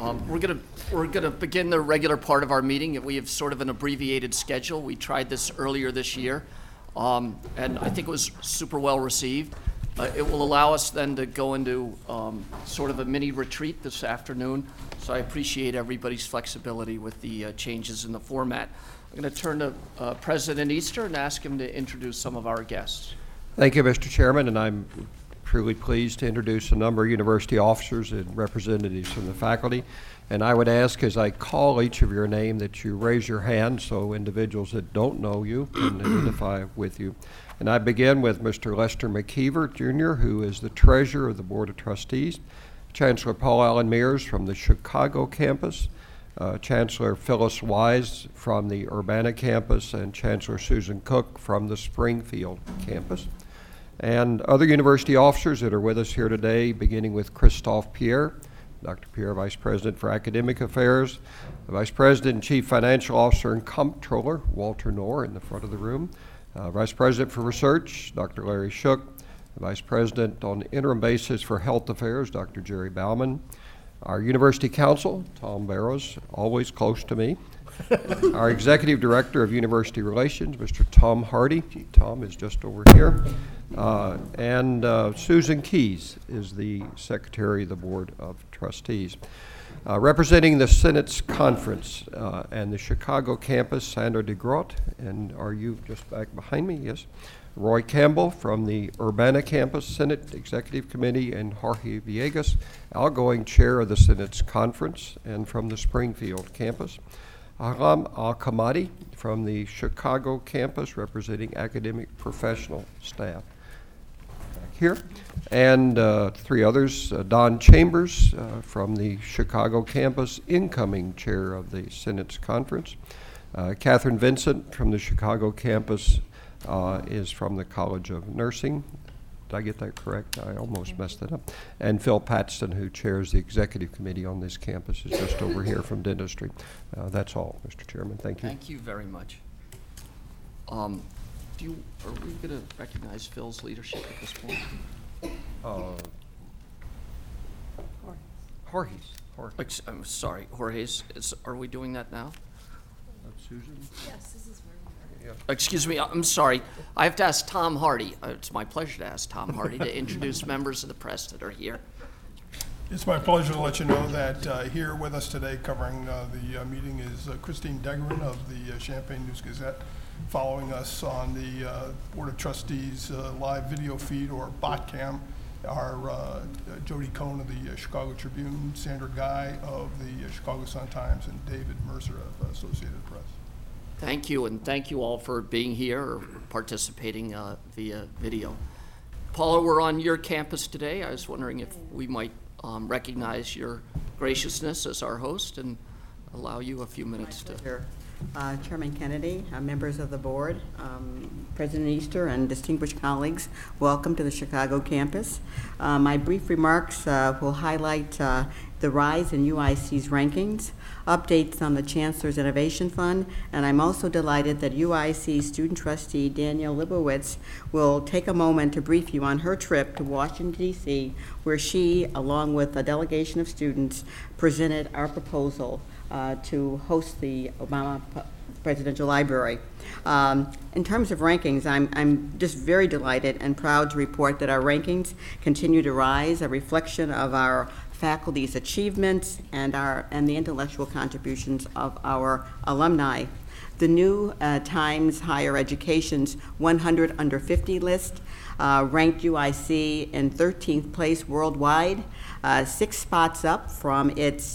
We're gonna begin the regular part of our meeting. We have sort of an abbreviated schedule. We tried this earlier this year, and I think it was super well received. It will allow us then to go into sort of a mini retreat this afternoon. So I appreciate everybody's flexibility with the changes in the format. I'm going to turn to President Easter and ask him to introduce some of our guests. Thank you, Mr. Chairman, and I'm truly pleased to introduce a number of university officers and representatives from the faculty. And I would ask, as I call each of your name, that you raise your hand so individuals that don't know you can identify with you. And I begin with Mr. Lester McKeever, Jr., who is the treasurer of the Board of Trustees, Chancellor Paul Allen Mears from the Chicago campus, Chancellor Phyllis Wise from the Urbana campus, and Chancellor Susan Cook from the Springfield campus. And other university officers that are with us here today, beginning with Christophe Pierre, Dr. Pierre, Vice President for Academic Affairs, the Vice President and Chief Financial Officer and Comptroller, Walter Knorr, in the front of the room, Vice President for Research, Dr. Larry Shook, Vice President on interim basis for Health Affairs, Dr. Jerry Bauman, our University Counsel, Tom Barrows, always close to me, our Executive Director of University Relations, Mr. Tom Hardy. Tom is just over here. And Susan Keys is the Secretary of the Board of Trustees. Representing the Senate's conference and the Chicago campus, Sandra DeGroat, and are you just back behind me? Yes. Roy Campbell from the Urbana campus Senate Executive Committee, and Jorge Villegas, outgoing chair of the Senate's conference, and from the Springfield campus. Ahram Al-Kamadi from the Chicago campus, representing academic professional staff. Back here. And three others, Don Chambers from the Chicago campus, incoming chair of the Senate's conference. Catherine Vincent from the Chicago campus is from the College of Nursing. Did I get that correct? I almost messed that up. And Phil Paxton, who chairs the executive committee on this campus, is just over here from dentistry. That's all, Mr. Chairman. Thank you. Thank you very much. Are we going to recognize Phil's leadership at this point? Jorge's. I'm sorry, Jorge's. Are we doing that now? Susan? Yes, this is where we are. Excuse me, I'm sorry. I have to ask Tom Hardy. It's my pleasure to ask Tom Hardy to introduce members of the press that are here. It's my pleasure to let you know that here with us today covering the meeting is Christine Degerin of the Champaign News-Gazette, following us on the Board of Trustees live video feed, or BotCam, are Jody Cohn of the Chicago Tribune, Sandra Guy of the Chicago Sun-Times, and David Mercer of Associated Press. Thank you, and thank you all for being here or participating via video. Paula, we're on your campus today. I was wondering if we might recognize your graciousness as our host and allow you a few minutes to. Chairman Kennedy, members of the board, President Easter, and distinguished colleagues, welcome to the Chicago campus. My brief remarks will highlight the rise in UIC's rankings, updates on the Chancellor's Innovation Fund, and I'm also delighted that UIC student trustee Danielle Libowitz will take a moment to brief you on her trip to Washington, D.C., where she, along with a delegation of students, presented our proposal to host the Obama Presidential Library. In terms of rankings, I'm just very delighted and proud to report that our rankings continue to rise, a reflection of our faculty's achievements and the intellectual contributions of our alumni. The new Times Higher Education's 100 Under 50 list ranked UIC in 13th place worldwide, 6 spots up from its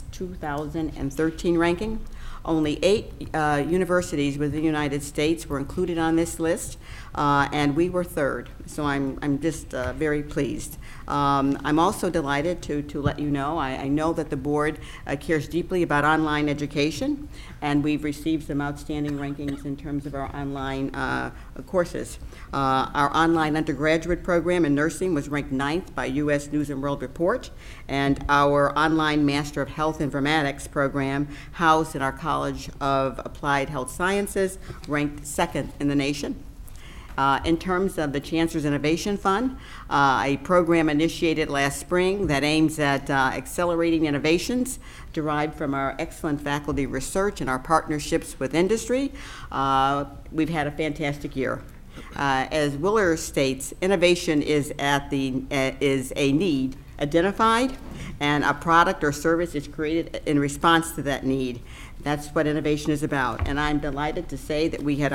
2013 ranking. Only 8 universities within the United States were included on this list, and we were third. So I'm just very pleased. I'm also delighted to let you know, I know that the board cares deeply about online education, and we've received some outstanding rankings in terms of our online courses. Our online undergraduate program in nursing was ranked 9th by U.S. News & World Report, and our online Master of Health Informatics program, housed in our College of Applied Health Sciences, ranked 2nd in the nation. In terms of the Chancellor's Innovation Fund, a program initiated last spring that aims at accelerating innovations derived from our excellent faculty research and our partnerships with industry. We've had a fantastic year. As Willer states, innovation is a need identified, and a product or service is created in response to that need. That's what innovation is about. And I'm delighted to say that we had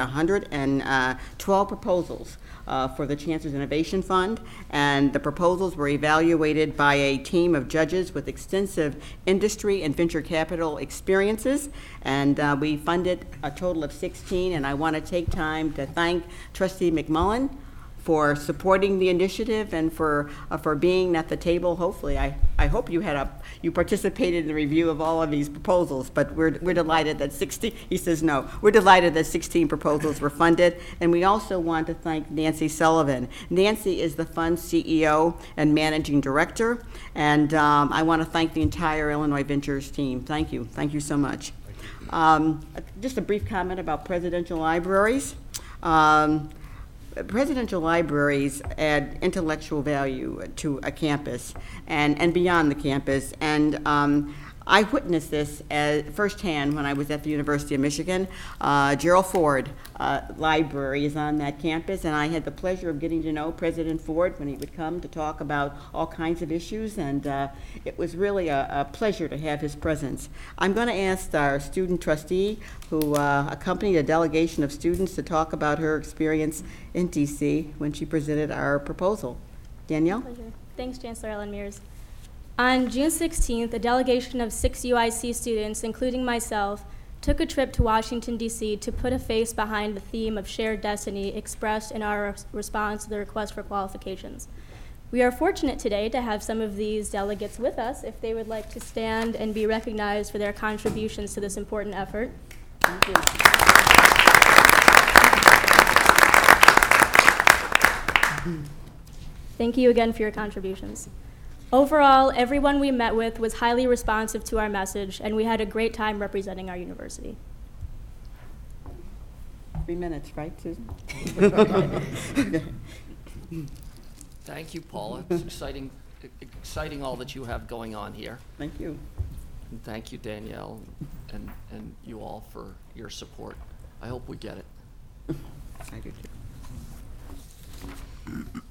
112 proposals for the Chancellor's Innovation Fund, and the proposals were evaluated by a team of judges with extensive industry and venture capital experiences, and we funded a total of 16, and I want to take time to thank Trustee McMullen for supporting the initiative and for being at the table. Hopefully, I hope you participated in the review of all of these proposals, but we're delighted that 16, he says no, we're delighted that 16 proposals were funded, and we also want to thank Nancy Sullivan. Nancy is the fund's CEO and managing director, and I want to thank the entire Illinois Ventures team. Thank you so much. Just a brief comment about presidential libraries. Presidential libraries add intellectual value to a campus and beyond the campus. And I witnessed this firsthand when I was at the University of Michigan. Gerald Ford Library is on that campus, and I had the pleasure of getting to know President Ford when he would come to talk about all kinds of issues, and it was really a pleasure to have his presence. I'm going to ask our student trustee, who accompanied a delegation of students, to talk about her experience in DC when she presented our proposal. Danielle? Pleasure. Thanks, Chancellor Ellen Mears. On June 16th, a delegation of 6 UIC students, including myself, took a trip to Washington, D.C. to put a face behind the theme of shared destiny expressed in our response to the request for qualifications. We are fortunate today to have some of these delegates with us if they would like to stand and be recognized for their contributions to this important effort. Thank you. Thank you again for your contributions. Overall, everyone we met with was highly responsive to our message, and we had a great time representing our university. 3 minutes, right, Susan? Thank you, Paula. It's exciting all that you have going on here. Thank you. And thank you, Danielle, and you all for your support. I hope we get it. I do too.